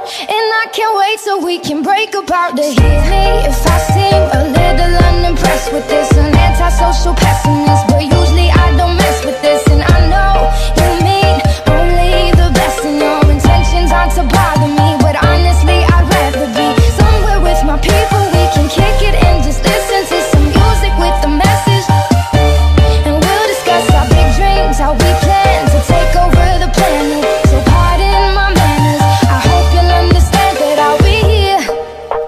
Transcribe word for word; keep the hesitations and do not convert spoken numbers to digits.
And I can't wait so we can break apart. To hear me if I seem a little unimpressed with this, an antisocial pessimist.